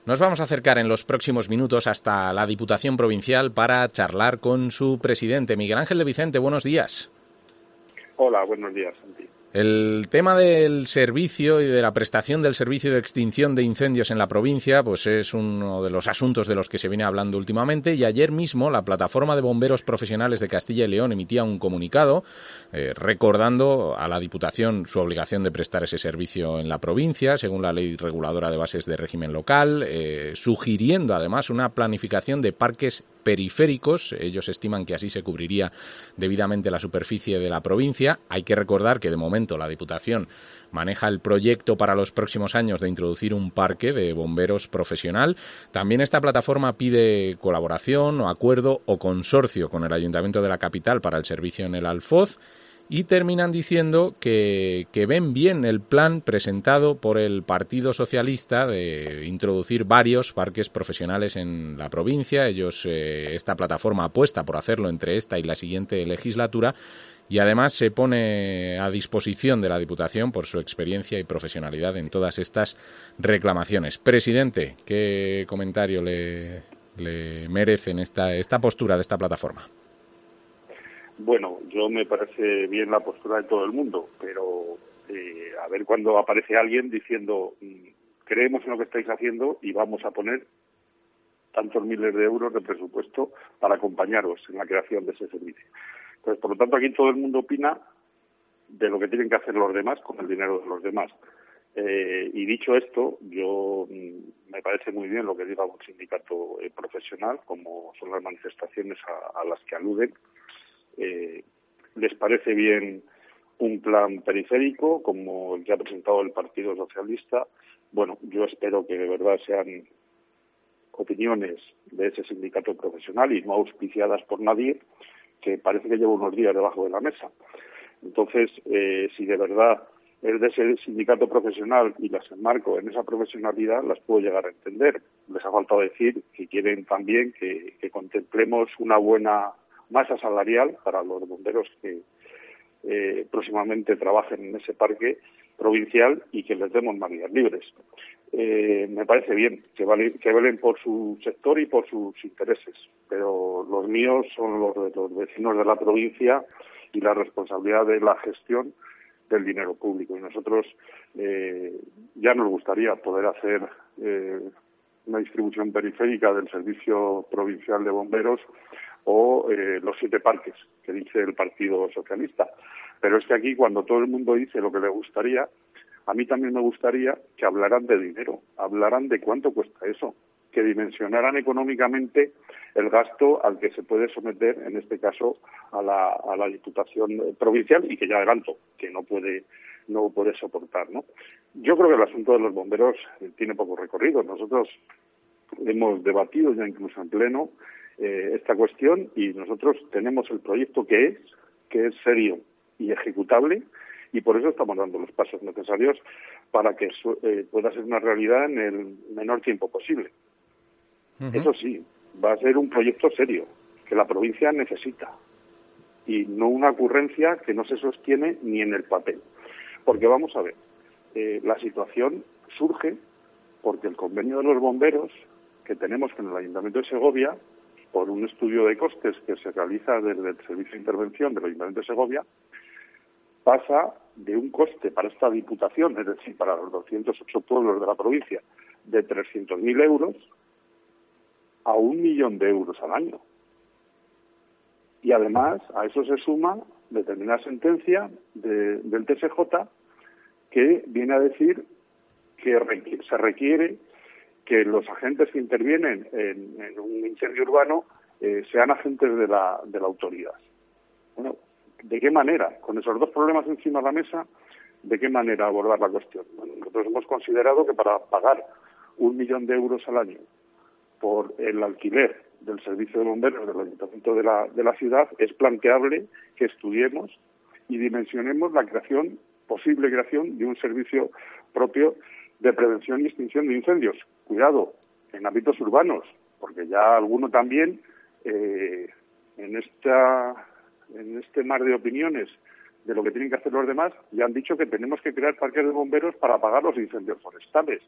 Nos vamos a acercar en los próximos minutos hasta la Diputación Provincial para charlar con su presidente, Miguel Ángel de Vicente. Buenos días. Hola, buenos días, Santi. El tema del servicio y de la prestación del servicio de extinción de incendios en la provincia pues es uno de los asuntos de los que se viene hablando últimamente, y ayer mismo la Plataforma de Bomberos Profesionales de Castilla y León emitía un comunicado recordando a la Diputación su obligación de prestar ese servicio en la provincia según la Ley Reguladora de Bases de Régimen Local, sugiriendo además una planificación de parques periféricos. Ellos estiman que así se cubriría debidamente la superficie de la provincia. Hay que recordar que de momento la Diputación maneja el proyecto para los próximos años de introducir un parque de bomberos profesional. También esta plataforma pide colaboración o acuerdo o consorcio con el Ayuntamiento de la capital para el servicio en el Alfoz. Y terminan diciendo que ven bien el plan presentado por el Partido Socialista de introducir varios parques profesionales en la provincia. Esta plataforma apuesta por hacerlo entre esta y la siguiente legislatura, y además se pone a disposición de la Diputación por su experiencia y profesionalidad en todas estas reclamaciones. Presidente, ¿qué comentario le merecen esta postura de esta plataforma? Bueno, yo me parece bien la postura de todo el mundo, pero a ver cuando aparece alguien diciendo creemos en lo que estáis haciendo y vamos a poner tantos miles de euros de presupuesto para acompañaros en la creación de ese servicio. Entonces, por lo tanto, aquí todo el mundo opina de lo que tienen que hacer los demás con el dinero de los demás. Y dicho esto, yo me parece muy bien lo que diga un sindicato profesional, como son las manifestaciones a las que aluden. Les parece bien un plan periférico como el que ha presentado el Partido Socialista. Bueno, yo espero que de verdad sean opiniones de ese sindicato profesional y no auspiciadas por nadie, que parece que lleva unos días debajo de la mesa. Entonces, si de verdad es de ese sindicato profesional y las enmarco en esa profesionalidad, las puedo llegar a entender. Les ha faltado decir que quieren también que contemplemos una buena masa salarial para los bomberos que próximamente trabajen en ese parque provincial y que les demos más días libres. Me parece bien que velen por su sector y por sus intereses, pero los míos son los de los vecinos de la provincia y la responsabilidad de la gestión del dinero público. Y nosotros ya nos gustaría poder hacer una distribución periférica del Servicio Provincial de Bomberos o los 7 parques que dice el Partido Socialista. Pero es que aquí, cuando todo el mundo dice lo que le gustaría, a mí también me gustaría que hablaran de dinero, hablaran de cuánto cuesta eso, que dimensionaran económicamente el gasto al que se puede someter, en este caso, a la Diputación Provincial, y que ya adelanto, que no puede soportar, ¿no? Yo creo que el asunto de los bomberos tiene poco recorrido. Nosotros hemos debatido ya incluso en pleno esta cuestión, y nosotros tenemos el proyecto que es serio y ejecutable, y por eso estamos dando los pasos necesarios para que pueda ser una realidad en el menor tiempo posible. Uh-huh. Eso sí, va a ser un proyecto serio que la provincia necesita, y no una ocurrencia que no se sostiene ni en el papel. Porque vamos a ver, la situación surge porque el convenio de los bomberos que tenemos con el Ayuntamiento de Segovia, por un estudio de costes que se realiza desde el Servicio de Intervención del Ayuntamiento de Segovia, pasa de un coste para esta Diputación, es decir, para los 208 pueblos de la provincia, de 300.000 euros a 1 millón de euros al año. Y además a eso se suma determinada sentencia del TSJ que viene a decir que se requiere que los agentes que intervienen en un incendio urbano sean agentes de la autoridad. Bueno, ¿de qué manera? Con esos dos problemas encima de la mesa, ¿de qué manera abordar la cuestión? Bueno, nosotros hemos considerado que para pagar 1 millón de euros al año por el alquiler del servicio de bomberos del Ayuntamiento de la ciudad, es planteable que estudiemos y dimensionemos la posible creación de un servicio propio de prevención y extinción de incendios. Cuidado, en ámbitos urbanos, porque ya alguno también en este mar de opiniones de lo que tienen que hacer los demás, ya han dicho que tenemos que crear parques de bomberos para apagar los incendios forestales.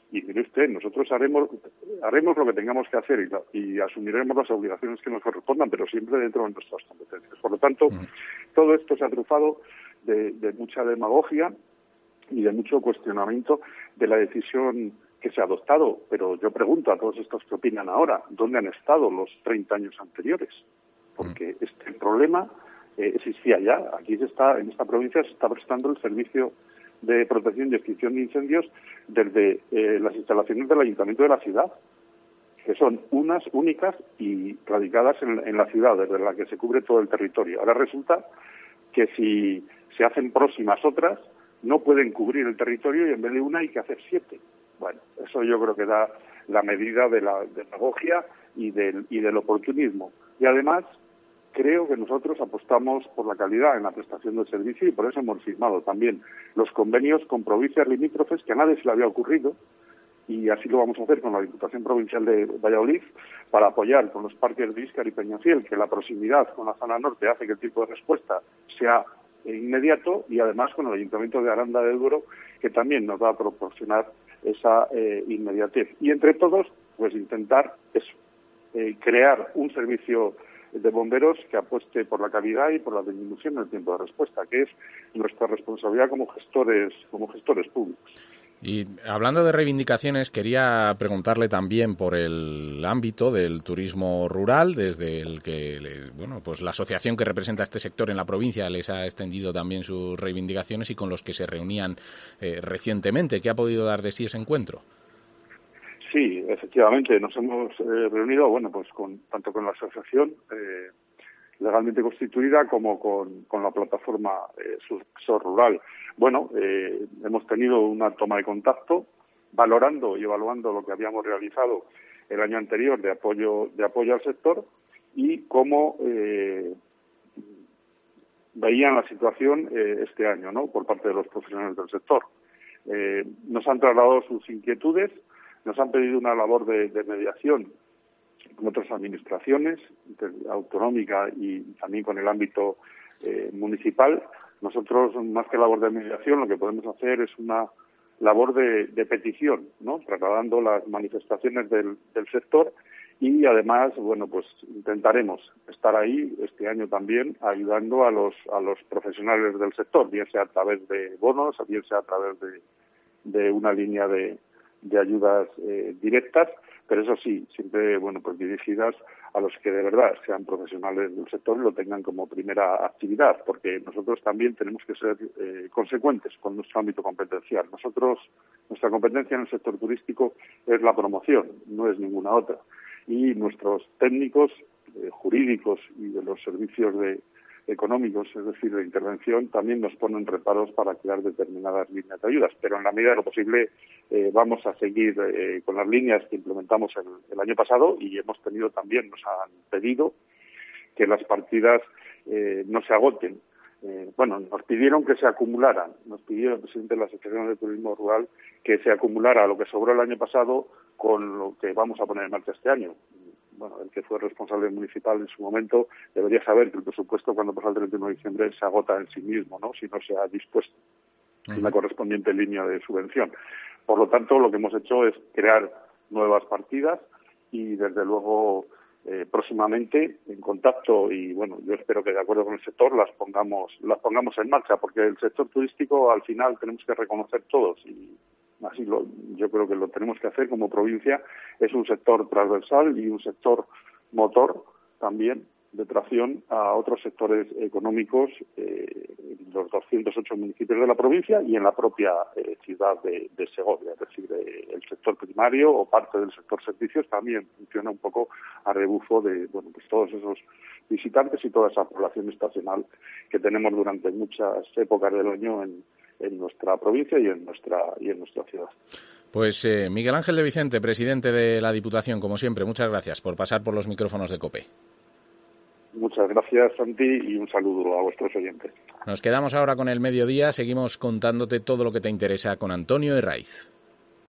Y mire usted, nosotros haremos lo que tengamos que hacer y asumiremos las obligaciones que nos correspondan, pero siempre dentro de nuestras competencias. Por lo tanto, todo esto se ha trufado de mucha demagogia y de mucho cuestionamiento de la decisión que se ha adoptado. Pero yo pregunto a todos estos que opinan ahora, ¿dónde han estado los 30 años anteriores? Porque este problema existía ya. Aquí en esta provincia se está prestando el servicio de protección y extinción de incendios desde las instalaciones del Ayuntamiento de la ciudad, que son unas únicas y radicadas en la ciudad, desde la que se cubre todo el territorio. Ahora resulta que si se hacen próximas otras, no pueden cubrir el territorio y en vez de una hay que hacer 7. Bueno, eso yo creo que da la medida de la demagogia y del oportunismo. Y además, creo que nosotros apostamos por la calidad en la prestación del servicio y por eso hemos firmado también los convenios con provincias limítrofes, que a nadie se le había ocurrido, y así lo vamos a hacer con la Diputación Provincial de Valladolid, para apoyar con los parques de Íscar y Peñafiel, que la proximidad con la zona norte hace que el tiempo de respuesta sea inmediato, y además con el Ayuntamiento de Aranda de Duero, que también nos va a proporcionar esa inmediatez. Y entre todos, pues intentar eso, crear un servicio de bomberos que apueste por la calidad y por la disminución del tiempo de respuesta, que es nuestra responsabilidad como gestores públicos. Y hablando de reivindicaciones, quería preguntarle también por el ámbito del turismo rural, desde el que, pues la asociación que representa este sector en la provincia les ha extendido también sus reivindicaciones y con los que se reunían recientemente. ¿Qué ha podido dar de sí ese encuentro? Sí, efectivamente, nos hemos reunido, pues tanto con la asociación legalmente constituida como con la plataforma Sucesor Rural. Hemos tenido una toma de contacto, valorando y evaluando lo que habíamos realizado el año anterior de apoyo al sector y cómo veían la situación este año, ¿no?, por parte de los profesionales del sector. Nos han trasladado sus inquietudes, nos han pedido una labor de mediación con otras administraciones, autonómica y también con el ámbito municipal. Nosotros, más que labor de mediación, lo que podemos hacer es una labor de petición, ¿no?, trasladando las manifestaciones del sector y además, pues intentaremos estar ahí este año también ayudando a los profesionales del sector, bien sea a través de bonos, bien sea a través de una línea de ayudas directas, pero eso sí, siempre pues dirigidas a los que de verdad sean profesionales del sector y lo tengan como primera actividad, porque nosotros también tenemos que ser consecuentes con nuestro ámbito competencial. Nuestra competencia en el sector turístico es la promoción, no es ninguna otra. Y nuestros técnicos jurídicos y de los servicios económicos, es decir, de intervención, también nos ponen reparos para crear determinadas líneas de ayudas, pero en la medida de lo posible vamos a seguir con las líneas que implementamos el año pasado y hemos tenido también, nos han pedido que las partidas no se agoten. Nos pidieron que se acumularan, nos pidió el presidente de la Asociación de Turismo Rural que se acumulara lo que sobró el año pasado con lo que vamos a poner en marcha este año. El que fue responsable municipal en su momento debería saber que el presupuesto cuando pasa el 31 de diciembre se agota en sí mismo, ¿no?, si no se ha dispuesto en la correspondiente línea de subvención. Por lo tanto, lo que hemos hecho es crear nuevas partidas y, desde luego, próximamente en contacto y, yo espero que de acuerdo con el sector las pongamos en marcha, porque el sector turístico al final tenemos que reconocer todos y así yo creo que lo tenemos que hacer como provincia. Es un sector transversal y un sector motor también de tracción a otros sectores económicos en los 208 municipios de la provincia y en la propia ciudad de Segovia. Es decir, el sector primario o parte del sector servicios también funciona un poco a rebufo de todos esos visitantes y toda esa población estacional que tenemos durante muchas épocas del año en nuestra provincia y en nuestra ciudad. Pues Miguel Ángel de Vicente, presidente de la Diputación, como siempre, muchas gracias por pasar por los micrófonos de COPE. Muchas gracias, Santi, y un saludo a vuestros oyentes. Nos quedamos ahora con el mediodía, seguimos contándote todo lo que te interesa con Antonio Herraiz.